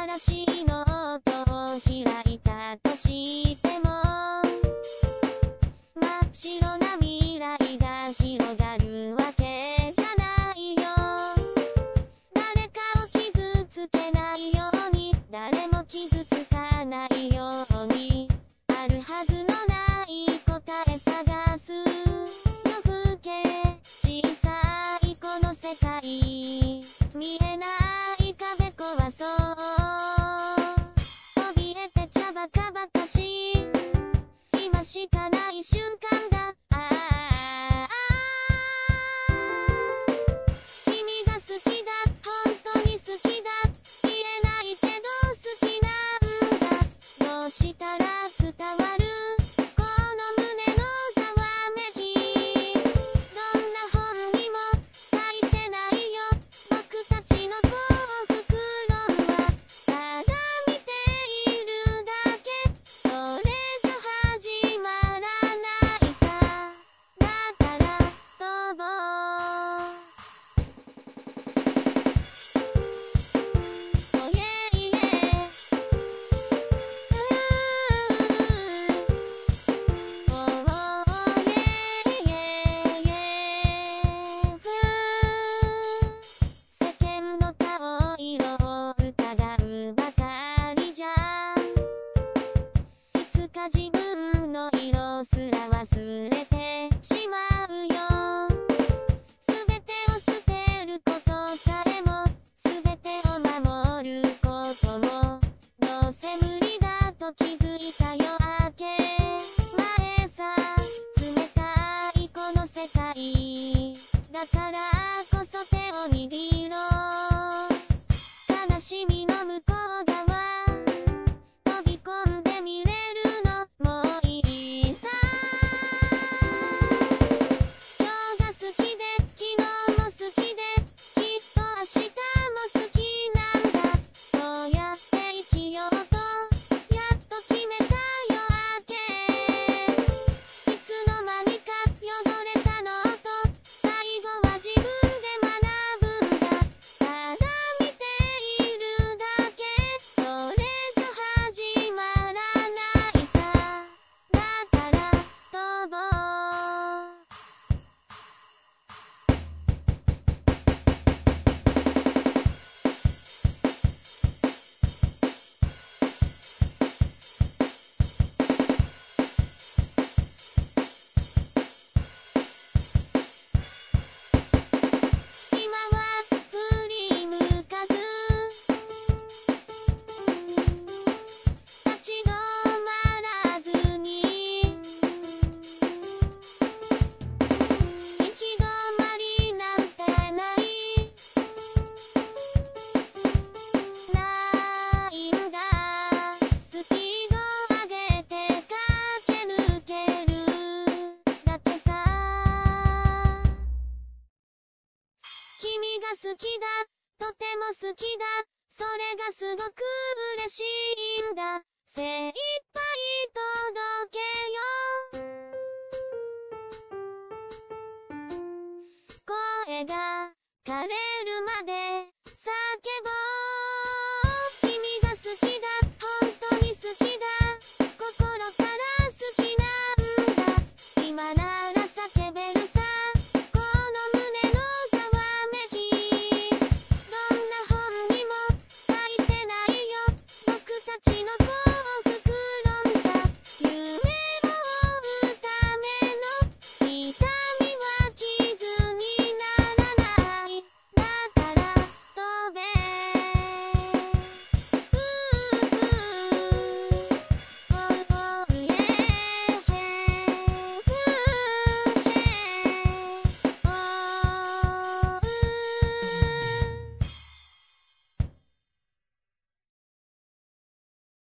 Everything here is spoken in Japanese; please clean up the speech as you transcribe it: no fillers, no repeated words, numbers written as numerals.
新しいノートを開いたとしても真っ白な未来が広がるわけじゃないよ。誰かを傷つけないように、誰も傷つかないように、あるはずのない答え探す夜更け、小さいこの世界、見えない壁壊そう、怯えてちゃバカバカしい、今しかない瞬間だ。君が好きだ、本当に好きだ、言えないけど好きなんだ。どうしたら伝わるこの胸のざわめき、どんな本にも書いてないよ、僕たちの幸福論はただ見ているだけ、それじゃ始まらないさ、だから飛ぼう。おいえいえ、おいえいえ、世間の顔色を疑うばかりじゃ、いつか自分の色すら忘れてしまうよ。すべてを捨てることさえも、すべてを守ることも、どうせ無理だと気づいた夜明け前さ、冷たいこの世界、だからこそ手を握ろう。悲しみの向こう側、飛び込んで見れるのもういいさ。今日が好きで、昨日も好きで、きっと明日も好きなんだ。そうやって生きようと、やっと決めた夜明け。いつの間にか汚れたノート、最後は自分で学ぶんだ。ただ見ているだけ、それじゃ始まらないさ、だから飛ぼう。今は振り向かず、立ち止まらずに、行き止まりなんてないんだ。スピード上げて駆け抜けるだけさ。君が好きだ、とても好きだ、それがすごく嬉しいんだ。精一杯届けよう。声が枯れるまで叫ぼう。